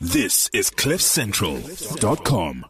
This is CliffCentral.com.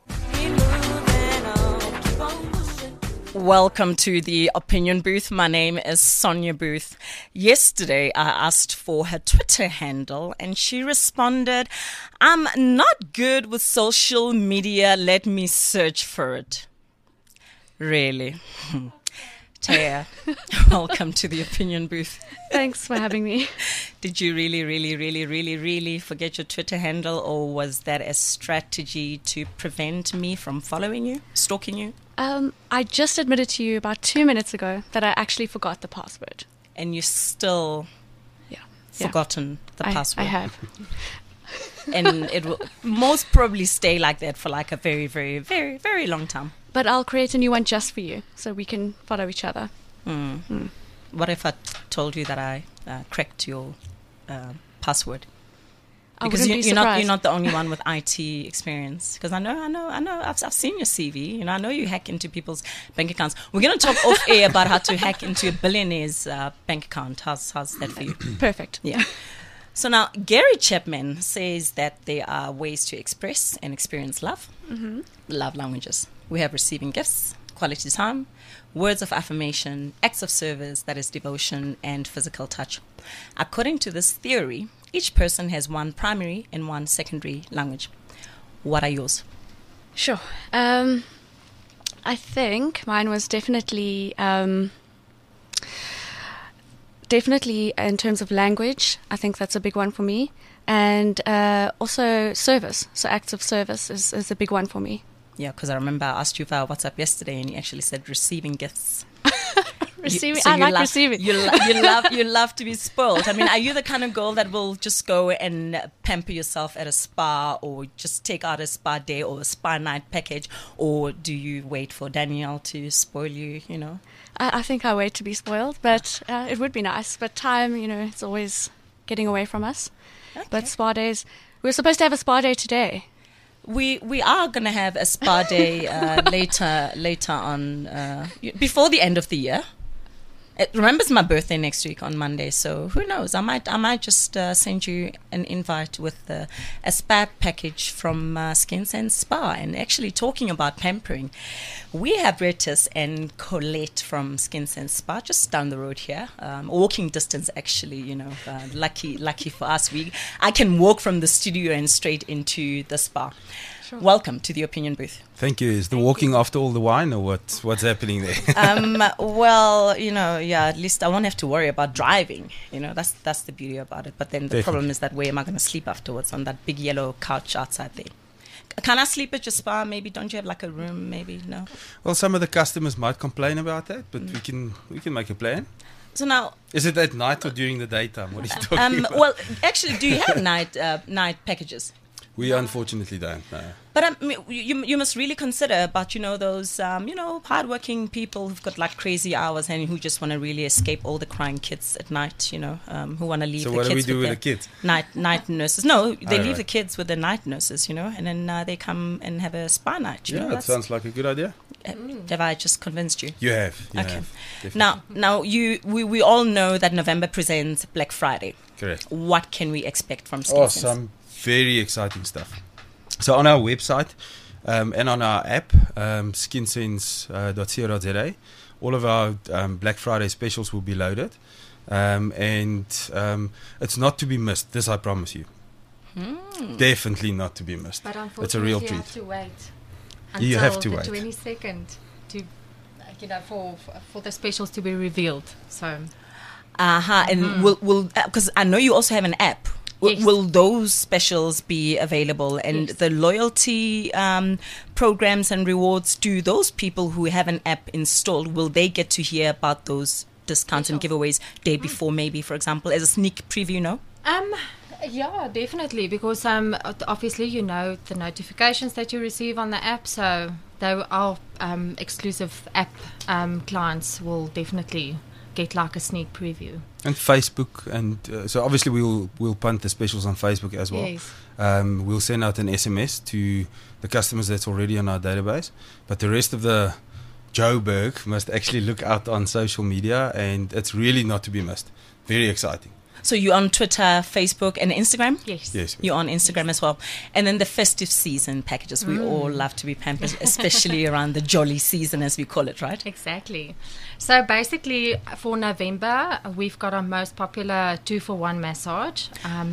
Welcome to the Opinion Booth. My name is Sonia Booth. Yesterday, I asked for her Twitter handle and she responded, "I'm not good with social media. Let me search for it." Really? Taya, welcome to the Opinion Booth. Thanks for having me. Did you really forget your Twitter handle, or was that a strategy to prevent me from following you, stalking you? I just admitted to you about 2 minutes ago that I actually forgot the password. And you still forgotten the password. I have. And it will most probably stay like that for like a very, very, very, very long time. But I'll create a new one just for you so we can follow each other. What if I told you that I cracked your password? Because you're not the only one with IT experience. Because I know. I've seen your CV. You know, I know you hack into people's bank accounts. We're going to talk off air about how to hack into a billionaire's bank account. How's that for you? Perfect. Yeah. So now, Gary Chapman says that there are ways to express and experience love. Mm-hmm. Love languages. We have receiving gifts, quality time, words of affirmation, acts of service, that is devotion, and physical touch. According to this theory, each person has one primary and one secondary language. What are yours? Sure. I think mine was definitely in terms of language. I think that's a big one for me. And also service. So acts of service is a big one for me. Yeah, because I remember I asked you via WhatsApp yesterday and you actually said receiving gifts. Receiving. Receiving. You love to be spoiled. I mean, are you the kind of girl that will just go and pamper yourself at a spa, or just take out a spa day or a spa night package, or do you wait for Danielle to spoil you, you know? I think I wait to be spoiled, but it would be nice. But time, it's always getting away from us. Okay. But spa days, we were supposed to have a spa day today. We are going to have a spa day later on, before the end of the year. Remember, it's my birthday next week on Monday, so who knows? I might just send you an invite with a spa package from Skin Sense Spa. And actually, talking about pampering, we have Retis and Colette from Skin Sense Spa just down the road here, walking distance. Actually, lucky for us, I can walk from the studio and straight into the spa. Sure. Welcome to the Opinion Booth. Thank you. Is the walking after all the wine, or what's happening there? Well, at least I won't have to worry about driving. That's the beauty about it. But then the problem is that where am I going to sleep afterwards on that big yellow couch outside there? Can I sleep at your spa? Maybe don't you have like a room? Maybe no. Well, some of the customers might complain about that, but we can make a plan. So now, is it at night or during the daytime? What are you talking about? Well, actually, do you have night packages? We unfortunately don't, no. But you must really consider about, those, hardworking people who've got like crazy hours and who just want to really escape all the crying kids at night, who want to leave the kids. So what do we do with the kids? Night nurses. No, they leave the kids with the night nurses, and then they come and have a spa night. That sounds like a good idea. Have I just convinced you? You have. Okay. Now we all know that November presents Black Friday. Correct. What can we expect from Skin Sense? Some very exciting stuff. So on our website and on our app, skinsense.co.za, all of our Black Friday specials will be loaded. And it's not to be missed, this I promise you. Definitely not to be missed. But unfortunately, it's a real treat. You have to wait you have to the wait. 22nd to, for the specials to be revealed. So, and will because I know you also have an app. Yes. Will those specials be available? And the loyalty programs and rewards, do those people who have an app installed, will they get to hear about those discounts and giveaways day before, maybe, for example, as a sneak preview, no? Yeah, definitely, because obviously the notifications that you receive on the app, so our exclusive app clients will definitely get like a sneak preview. And Facebook, and so obviously we'll punt the specials on Facebook as well. Yes. We'll send out an SMS to the customers that's already on our database, but the rest of the Joburg must actually look out on social media, and it's really not to be missed. Very exciting. So you're on Twitter, Facebook, and Instagram? Yes. Yes. You're on Instagram as well. And then the festive season packages. We all love to be pampered, especially around the jolly season, as we call it, right? Exactly. So basically, for November, we've got our most popular 2-for-1 massage.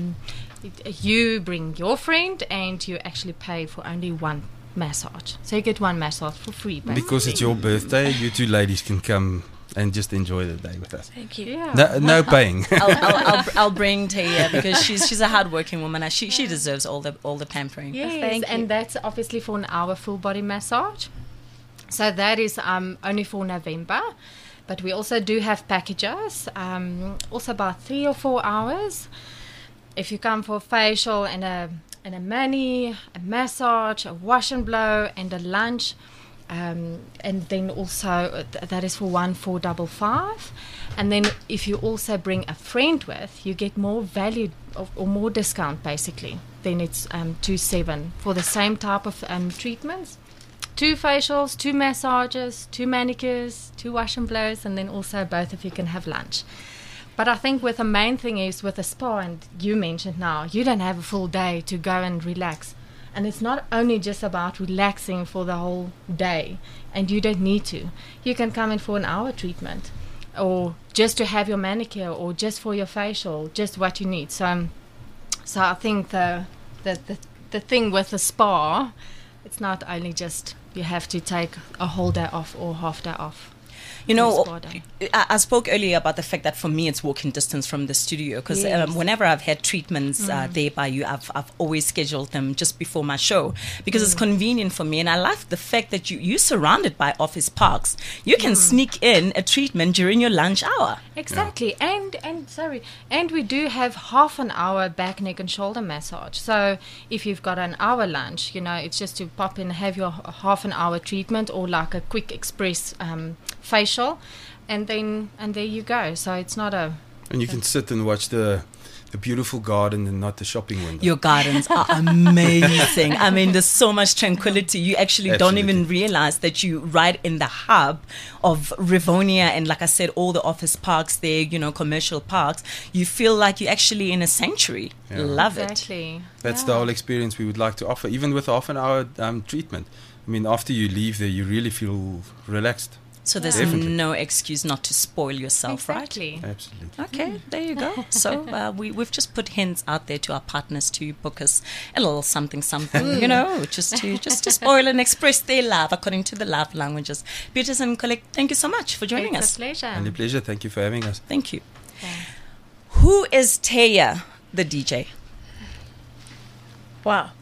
You bring your friend, and you actually pay for only one massage. So you get one massage for free. Basically. Because it's your birthday, you two ladies can come and just enjoy the day with us. Thank you. Yeah. No paying. I'll bring Taya because she's a hardworking woman. She deserves all the pampering. Yes, Thank you. and that's obviously for an hour full body massage. So that is only for November. But we also do have packages, also about 3 or 4 hours. If you come for a facial and a mani, a massage, a wash and blow, and a lunch, and then also that is for 1,455. And then if you also bring a friend with, you get more value or more discount basically. Then it's 2,700 for the same type of treatments. 2 facials, 2 massages, 2 manicures, 2 wash and blows, and then also both of you can have lunch. But I think with the main thing is with a spa, and you mentioned now, you don't have a full day to go and relax. And it's not only just about relaxing for the whole day, and you don't need to. You can come in for an hour treatment, or just to have your manicure, or just for your facial, just what you need. So I think the thing with the spa, it's not only just you have to take a whole day off or half day off. You know, Spa day. I spoke earlier about the fact that for me it's walking distance from the studio because Yes. whenever I've had treatments there by you, I've always scheduled them just before my show because it's convenient for me, and I love the fact that you're surrounded by office parks. You can sneak in a treatment during your lunch hour. Exactly, and we do have half an hour back, neck, and shoulder massage. So if you've got an hour lunch, it's just to pop in, have your half an hour treatment, or like a quick express facial, and there you go. So it's not a And you can sit and watch the beautiful garden and not the shopping window. Your gardens are amazing. I mean, there's so much tranquility. You actually don't even realize that you're right in the hub of Rivonia, and like I said, all the office parks there, commercial parks. You feel like you're actually in a sanctuary. Yeah. Love it. exactly. That's the whole experience we would like to offer, even with half an hour treatment. I mean, after you leave there, you really feel relaxed. So there's Definitely. no excuse not to spoil yourself, Exactly. Absolutely. Okay, there you go. So we've just put hints out there to our partners to book us a little something, just to spoil and express their love according to the love languages. Beatrice and Colette, thank you so much for joining It's us. a pleasure. And a pleasure. Thank you for having us. Thank you. Thanks. Who is Taya, the DJ? Wow.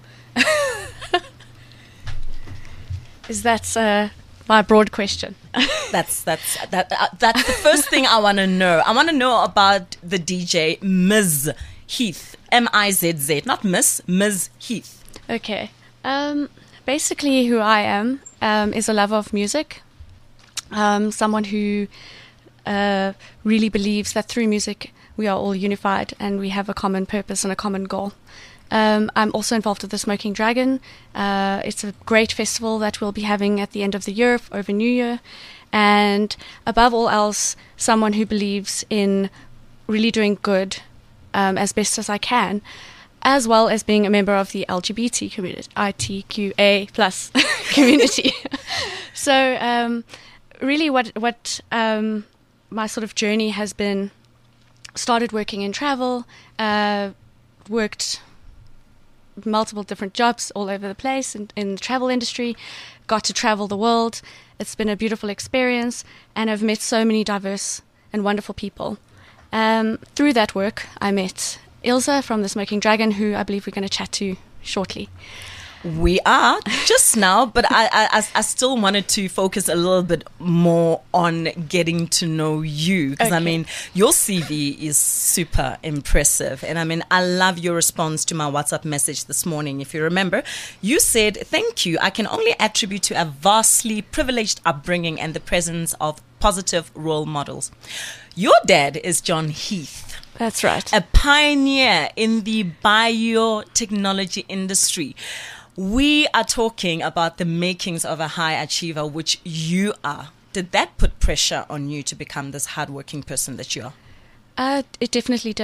Is that my broad question? That's the first thing I want to know. I want to know about the DJ Ms. Heath, Mizz, not Miss, Ms. Heath. Okay. Basically, who I am is a lover of music. Someone who really believes that through music we are all unified and we have a common purpose and a common goal. I'm also involved with the Smoking Dragon. It's a great festival that we'll be having at the end of the year, over New Year. And above all else, someone who believes in really doing good as best as I can, as well as being a member of the LGBT community, ITQA plus community. So really what my sort of journey has been, started working in travel, worked multiple different jobs all over the place in the travel industry, got to travel the world. It's been a beautiful experience, and I've met so many diverse and wonderful people. Through that work, I met Ilse from the Smoking Dragon, who I believe we're going to chat to shortly. We are just now, but I still wanted to focus a little bit more on getting to know you, because I mean, your CV is super impressive, and I mean, I love your response to my WhatsApp message this morning. If you remember, you said, "Thank you. I can only attribute to a vastly privileged upbringing and the presence of positive role models." Your dad is John Heath. That's right. A pioneer in the biotechnology industry. We are talking about the makings of a high achiever, which you are. Did that put pressure on you to become this hardworking person that you are? It definitely did.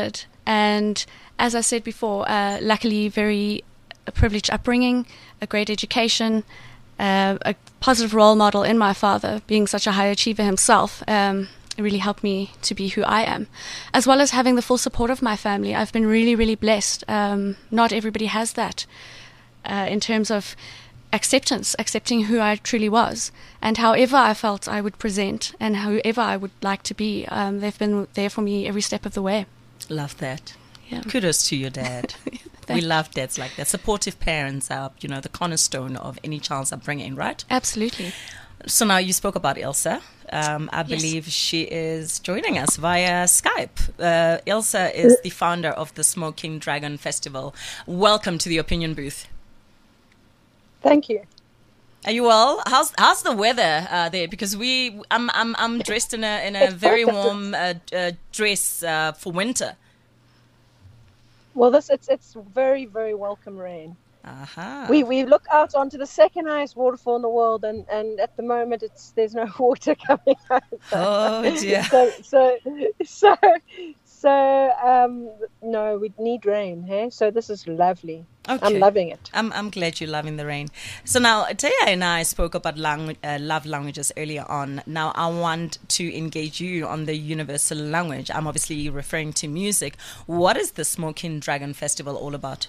And as I said before, luckily very privileged upbringing, a great education, a positive role model in my father, being such a high achiever himself. It really helped me to be who I am, as well as having the full support of my family. I've been really, really blessed. Not everybody has that in terms of accepting who I truly was, and however I felt I would present and whoever I would like to be. They've been there for me every step of the way. Love that. Yeah. Kudos to your dad. We love dads like that. Supportive parents are, the cornerstone of any child's upbringing, right? Absolutely. So now you spoke about Ilse. I believe she is joining us via Skype. Ilse is the founder of the Smoking Dragon Festival. Welcome to the Opinion Booth. Thank you. Are you well? How's the weather there? Because I'm dressed in a very warm dress for winter. Well, it's very, very welcome rain. Uh-huh. We look out onto the second highest waterfall in the world, and at the moment there's no water coming out. Oh dear. No, we need rain. Hey, so this is lovely. Okay. I'm loving it. I'm glad you're loving the rain. So now, Taya and I spoke about love languages earlier on. Now I want to engage you on the universal language. I'm obviously referring to music. What is the Smoking Dragon Festival all about?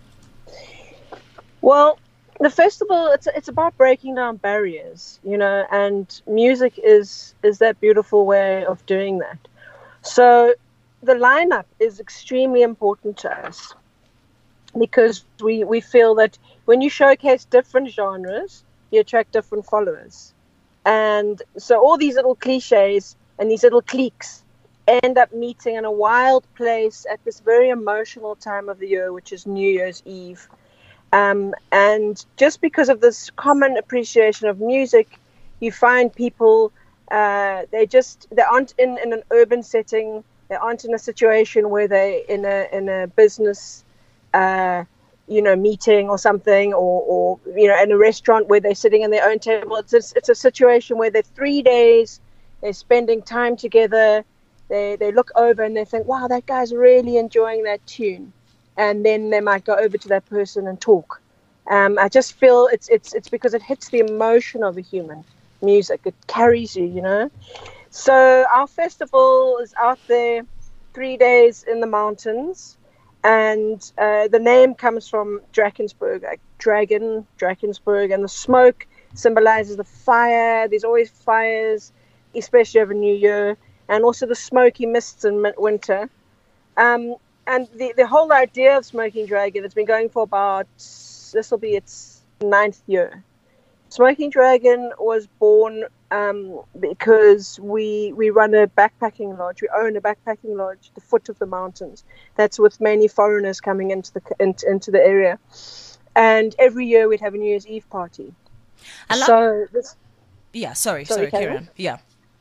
Well, the festival, it's about breaking down barriers, and music is that beautiful way of doing that. So the lineup is extremely important to us because we feel that when you showcase different genres, you attract different followers. And so all these little cliches and these little cliques end up meeting in a wild place at this very emotional time of the year, which is New Year's Eve. And just because of this common appreciation of music, you find people, they aren't in an urban setting. They aren't in a situation where they're in a business, meeting or something, or in a restaurant where they're sitting in their own table. It's a situation where they're 3 days, they're spending time together. They look over and they think, wow, that guy's really enjoying that tune. And then they might go over to that person and talk. I just feel it's because it hits the emotion of a human. Music, it carries you, So our festival is out there 3 days in the mountains, and the name comes from Drakensberg, like Drakensberg, and the smoke symbolizes the fire. There's always fires, especially over New Year, and also the smoky mists in winter. And the whole idea of Smoking Dragon has been going for this will be its 9th year. Smoking Dragon was born because we run a backpacking lodge. We own a backpacking lodge at the foot of the mountains. That's with many foreigners coming into the area. And every year we'd have a New Year's Eve party. Sorry, carry on. Yeah.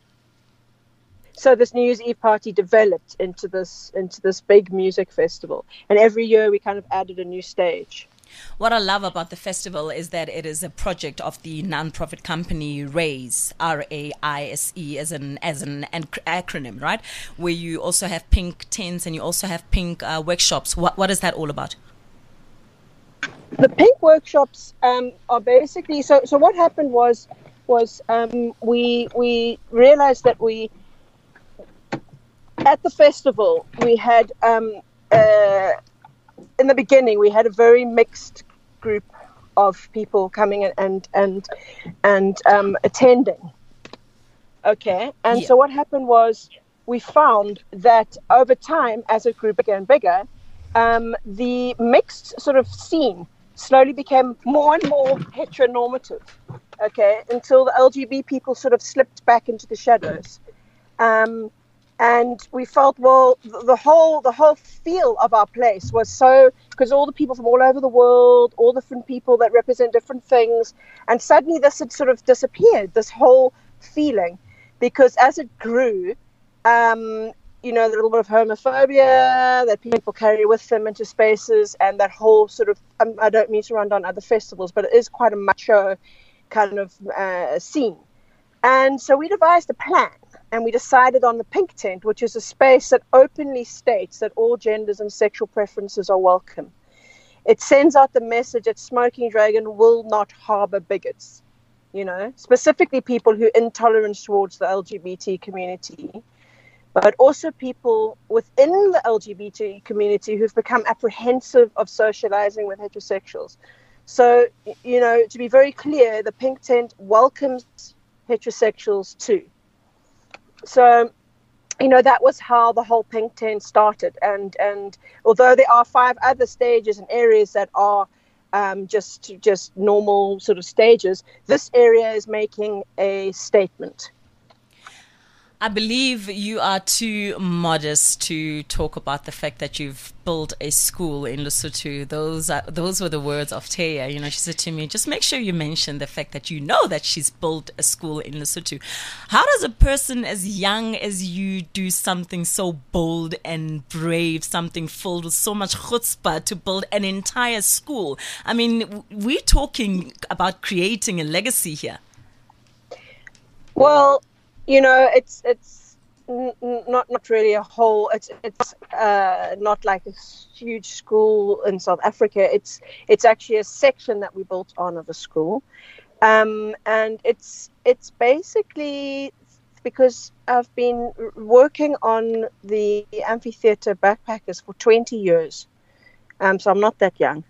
So this New Year's Eve party developed into this big music festival, and every year we kind of added a new stage. What I love about the festival is that it is a project of the non-profit company RAISE, R-A-I-S-E, as an acronym, right? Where you also have pink tents and you also have pink workshops. What is that all about? The pink workshops are basically so. What happened was we realized that at the festival, we had, in the beginning, we had a very mixed group of people coming and attending. Okay, and so what happened was we found that over time, as a group began bigger, the mixed sort of scene slowly became more and more heteronormative. Okay, until the LGBT people sort of slipped back into the shadows. And we felt, well, the whole feel of our place was so, because all the people from all over the world, all different people that represent different things, and suddenly this had sort of disappeared, this whole feeling, because as it grew, the little bit of homophobia that people carry with them into spaces, and that whole sort of, I don't mean to run down other festivals, but it is quite a macho kind of scene. And so we devised a plan and we decided on the Pink Tent, which is a space that openly states that all genders and sexual preferences are welcome. It sends out the message that Smoking Dragon will not harbor bigots, specifically people who are intolerant towards the LGBT community, but also people within the LGBT community who've become apprehensive of socializing with heterosexuals. So, to be very clear, the Pink Tent welcomes heterosexuals too. So, that was how the whole Pink Tent started. And although there are 5 other stages and areas that are just normal sort of stages, this area is making a statement. I believe you are too modest to talk about the fact that you've built a school in Lesotho. Those were the words of Taya. She said to me, just make sure you mention the fact that that she's built a school in Lesotho. How does a person as young as you do something so bold and brave, something filled with so much chutzpah to build an entire school? I mean, we're talking about creating a legacy here. Well, it's not really a whole. It's not like a huge school in South Africa. It's actually a section that we built on of a school, and it's basically because I've been working on the amphitheater backpackers for 20 years. So I'm not that young.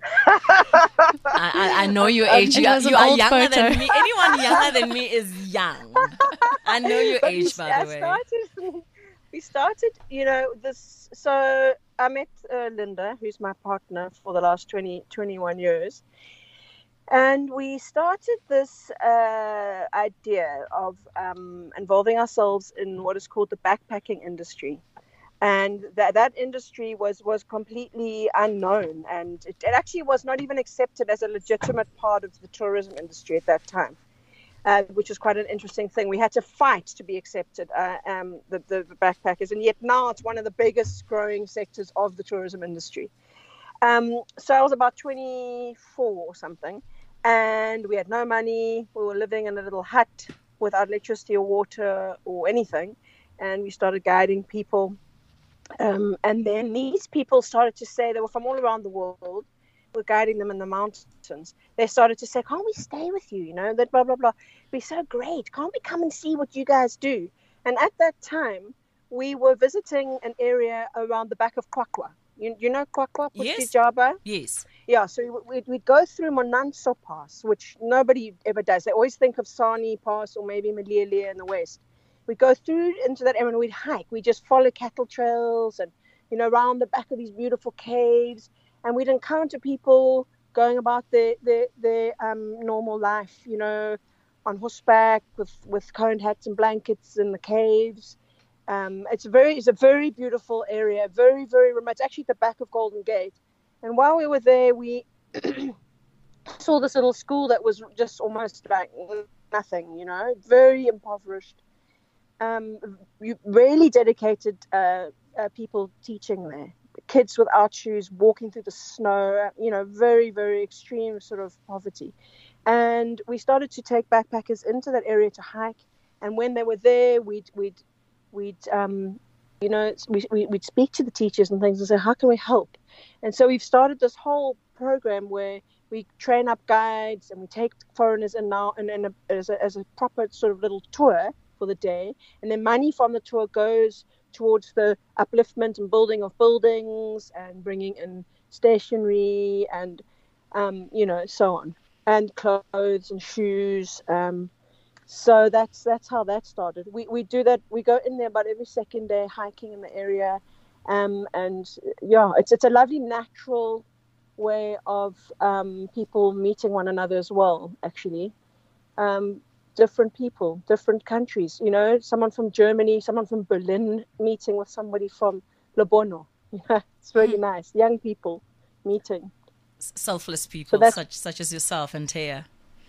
I know your age. You are younger than me. Anyone younger than me is young. I know your age, by the way. We started, this. So I met Linda, who's my partner for the last 21 years. And we started this idea of involving ourselves in what is called the backpacking industry. And that industry was completely unknown, and it actually was not even accepted as a legitimate part of the tourism industry at that time, which was quite an interesting thing. We had to fight to be accepted, the backpackers, and yet now it's one of the biggest growing sectors of the tourism industry. So I was about 24 or something, and we had no money. We were living in a little hut without electricity or water or anything, and we started guiding people. And then these people started to say, they were from all around the world, we're guiding them in the mountains. They started to say, can't we stay with you? That blah, blah, blah. We're so great. Can't we come and see what you guys do? And at that time, we were visiting an area around the back of Kwakwa. You know Kwakwa? Yes. Jaba? Yes. Yeah, so we'd go through Monanso Pass, which nobody ever does. They always think of Sani Pass or maybe Malielia in the west. We'd go through into that area and we'd hike. We just follow cattle trails and, around the back of these beautiful caves. And we'd encounter people going about their normal life, on horseback with coned hats and blankets in the caves. It's a very beautiful area, very, very remote. It's actually at the back of Golden Gate. And while we were there, we saw this little school that was just almost like nothing, very impoverished. Really dedicated people teaching there. Kids without shoes, walking through the snow, very, very extreme sort of poverty. And we started to take backpackers into that area to hike. And when they were there, we'd speak to the teachers and things and say, how can we help? And so we've started this whole program where we train up guides and we take foreigners in now and as a proper sort of little tour for the day, and then money from the tour goes towards the upliftment and building of buildings and bringing in stationery and so on, and clothes and shoes. So that's how that started. We do that. We go in there about every second day hiking in the area, and yeah, it's a lovely natural way of people meeting one another as well. Actually. Different people, different countries, someone from Germany, someone from Berlin meeting with somebody from Lobono. It's really nice. Young people meeting. Selfless people, so such as yourself and Taya.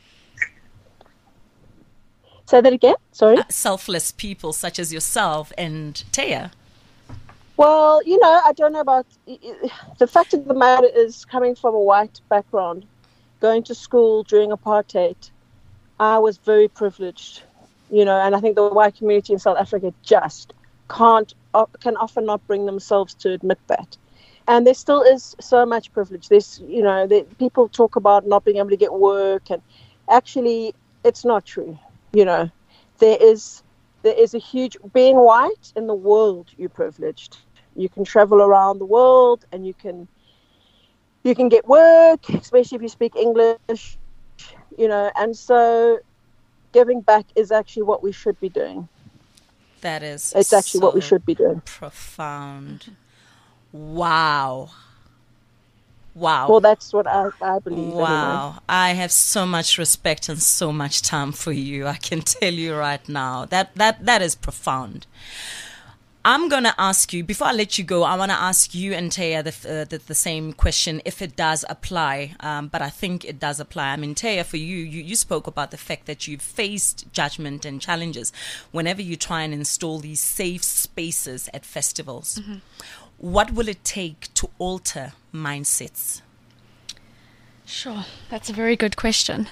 Say that again? Sorry? Selfless people such as yourself and Taya. Well, I don't know about... The fact of the matter is, coming from a white background, going to school during apartheid, I was very privileged. and I think the white community in South Africa just can often not bring themselves to admit that. And there still is so much privilege. There's, people talk about not being able to get work, and actually it's not true. There is a huge, being white in the world, you're privileged. You can travel around the world and you can get work, especially if you speak English, and so giving back is actually what we should be doing. It's actually what we should be doing. Profound. Wow. Well, that's what I believe. Wow. Anyway. I have so much respect and so much time for you. I can tell you right now that is profound. I'm going to ask you, before I let you go, I want to ask you and Taya the same question, if it does apply. But I think it does apply. I mean, Taya, for you spoke about the fact that you've faced judgment and challenges whenever you try and install these safe spaces at festivals. Mm-hmm. What will it take to alter mindsets? Sure, that's a very good question.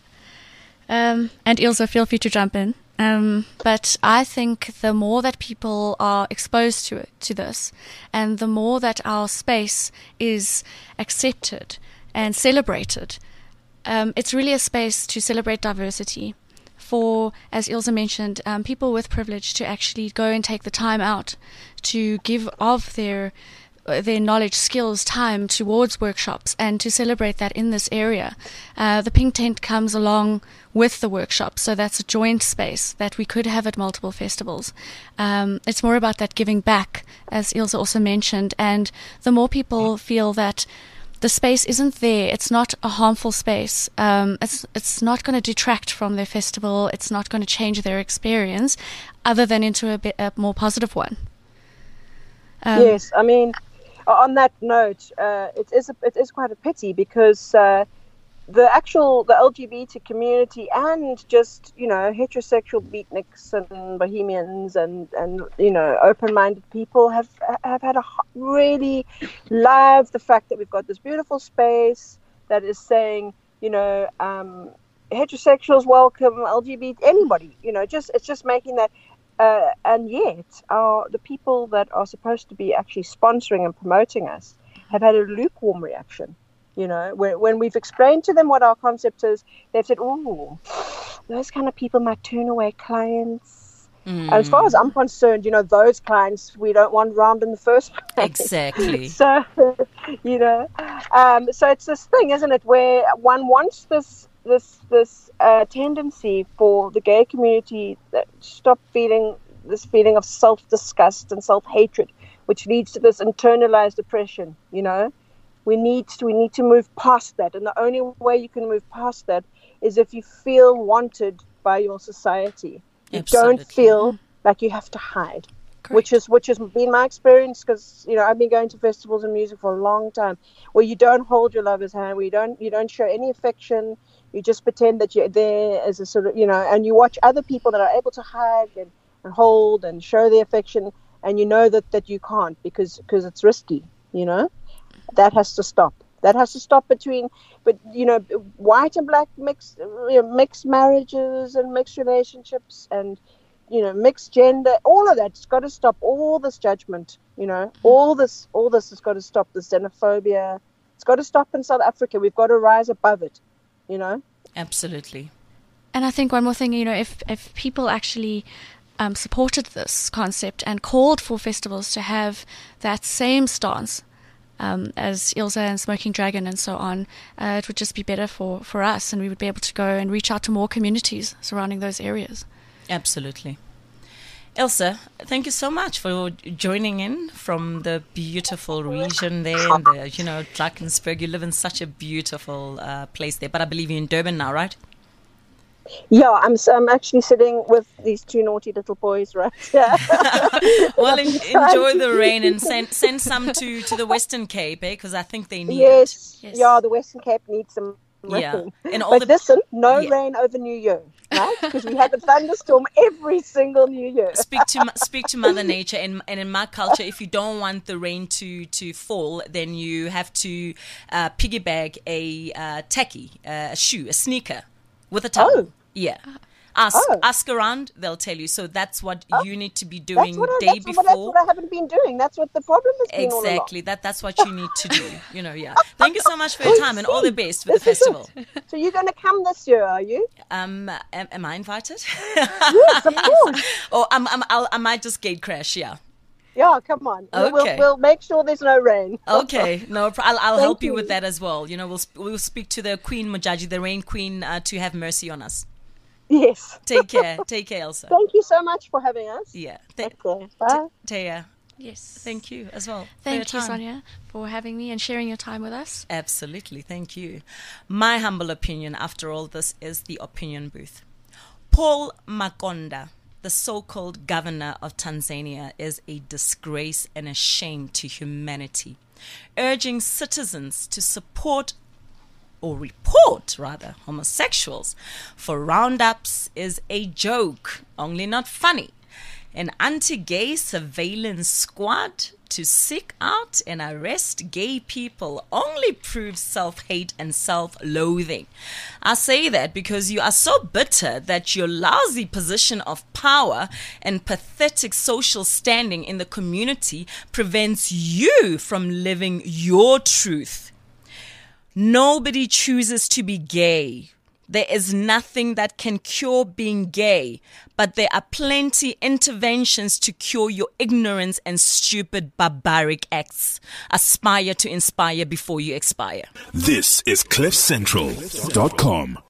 And Ilse, feel free to jump in. But I think the more that people are exposed to this, and the more that our space is accepted and celebrated, it's really a space to celebrate diversity. For, as Ilse mentioned, people with privilege to actually go and take the time out to give of their knowledge, skills, time towards workshops and to celebrate that in this area. The Pink Tent comes along with the workshop, so that's a joint space that we could have at multiple festivals. It's more about that giving back, as Ilse also mentioned, and the more people feel that the space isn't there, it's not a harmful space, it's not going to detract from their festival, it's not going to change their experience other than into a more positive one. Yes, I mean, on that note, it is quite a pity because the LGBT community and just heterosexual beatniks and bohemians and open-minded people have had really loved the fact that we've got this beautiful space that is saying heterosexuals welcome, LGBT, anybody, it's just making that. And yet, the people that are supposed to be actually sponsoring and promoting us have had a lukewarm reaction. When we've explained to them what our concept is, they've said, "Oh, those kind of people might turn away clients." And as far as I'm concerned, those clients we don't want around in the first place. Exactly. So, so it's this thing, isn't it, where one wants this tendency for the gay community that stop feeling this feeling of self-disgust and self-hatred, which leads to this internalized oppression. We need to move past that, and the only way you can move past that is if you feel wanted by your society. You Absolutely. Don't feel like you have to hide. Correct. Which has been my experience, because I've been going to festivals and music for a long time, where you don't hold your lover's hand, where you don't show any affection. You just pretend that you're there as a sort of, and you watch other people that are able to hug and hold and show their affection, and that you can't because it's risky, That has to stop. That has to stop but white and black mixed marriages and mixed relationships and, mixed gender, all of that's got to stop. All this judgment, all this has got to stop. The xenophobia, it's got to stop in South Africa. We've got to rise above it. Absolutely. And I think one more thing, if people actually supported this concept and called for festivals to have that same stance as Ilse and Smoking Dragon and so on, it would just be better for us, and we would be able to go and reach out to more communities surrounding those areas. Absolutely. Ilse, thank you so much for joining in from the beautiful region there in the, Drakensberg. You live in such a beautiful place there, but I believe you're in Durban now, right? Yeah, I'm actually sitting with these two naughty little boys, right? Yeah. Well, enjoy the rain and send some to the Western Cape, because I think they need it. Yes, yeah, the Western Cape needs some rain. Yeah. And but listen, rain over New Year, right? Because we have a thunderstorm every single New Year. Speak to Mother Nature, and in my culture, if you don't want the rain to fall, then you have to piggyback a tacky, a shoe, a sneaker with a towel. Oh. Yeah. ask around, they'll tell you. So that's what you need to be That's doing what day before. That's what I haven't been doing. That's what the problem has been all along. Exactly. That's what you need to do. Yeah. Thank you so much for your time and all the best with the festival. So you're going to come this year, are you? Am I invited? Yes, of course. Or I might just gate crash. Yeah. Yeah, come on. Okay. We'll make sure there's no rain. Okay, I'll help you you. with that as well. We'll speak to the Queen Mojaji, the Rain Queen, to have mercy on us. Yes. Take care, Elsa. Thank you so much for having us. Yeah, Okay. Bye. Taya. Yes. Thank you as well. Thank for you, your time. Sonia, for having me and sharing your time with us. Absolutely, thank you. My humble opinion, after all this, is the opinion booth. Paul Makonda, the so-called governor of Tanzania, is a disgrace and a shame to humanity, urging citizens to support or report, rather, homosexuals for roundups is a joke, only not funny. An anti-gay surveillance squad to seek out and arrest gay people only proves self-hate and self-loathing. I say that because you are so bitter that your lousy position of power and pathetic social standing in the community prevents you from living your truth. Nobody chooses to be gay. There is nothing that can cure being gay, but there are plenty interventions to cure your ignorance and stupid barbaric acts. Aspire to inspire before you expire. This is CliffCentral.com.